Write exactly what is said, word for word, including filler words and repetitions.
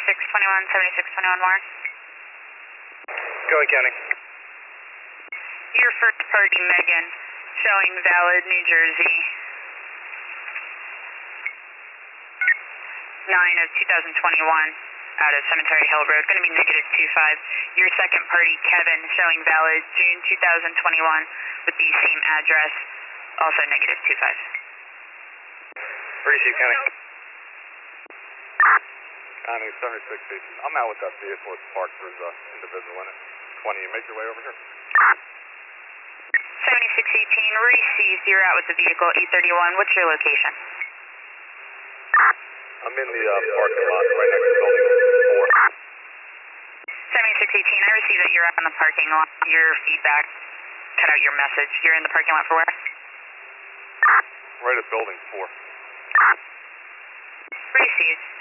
seventy-six twenty-one, seventy-six twenty-one Warren. Go ahead, County. Your first party, Megan, showing valid New Jersey. nine of two thousand twenty-one out of Cemetery Hill Road, going to be negative two five. Your second party, Kevin, showing valid June two thousand twenty-one with the same address, also negative two five. Receive, County. County seventy-six eighteen. I'm out with that vehicle. It's parked. There's an individual in it. twenty, you make your way over here. seventy-six eighteen, received. You're out with the vehicle, eight thirty-one. What's your location? I'm in the uh, parking lot right next to building four. seventy-six eighteen, I received that you're out in the parking lot. Your feedback cut out your message. You're in the parking lot for where? Right at building four. Received.